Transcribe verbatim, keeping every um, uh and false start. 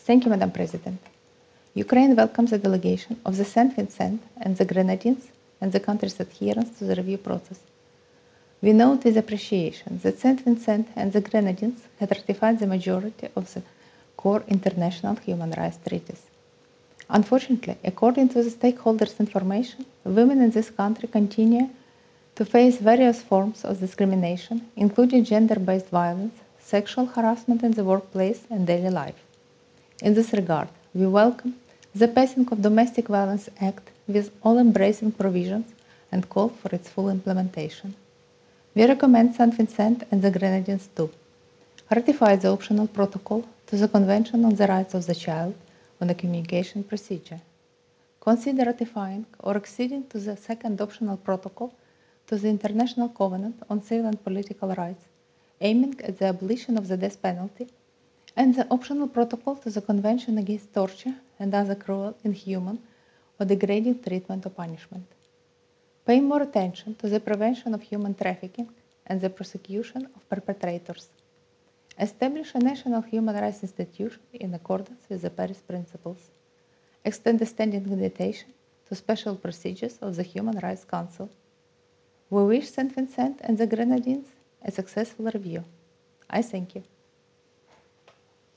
Thank you, Madam President. Ukraine welcomes the delegation of the Saint Vincent and the Grenadines and the country's adherence to the review process. We note with appreciation that Saint Vincent and the Grenadines had ratified the majority of the core international human rights treaties. Unfortunately, according to the stakeholders' information, women in this country continue to face various forms of discrimination, including gender-based violence, sexual harassment in the workplace and daily life. In this regard, we welcome the passing of Domestic Violence Act with all-embracing provisions and call for its full implementation. We recommend Saint Vincent and the Grenadines to ratify the optional protocol to the Convention on the Rights of the Child on the Communication Procedure, consider ratifying or acceding to the second optional protocol to the International Covenant on Civil and Political Rights, aiming at the abolition of the death penalty, and the optional protocol to the Convention Against Torture and Other Cruel, Inhuman, or Degrading Treatment or Punishment. Pay more attention to the prevention of human trafficking and the prosecution of perpetrators. Establish a national human rights institution in accordance with the Paris Principles. Extend a standing invitation to special procedures of the Human Rights Council. We wish Saint Vincent and the Grenadines a successful review. I thank you.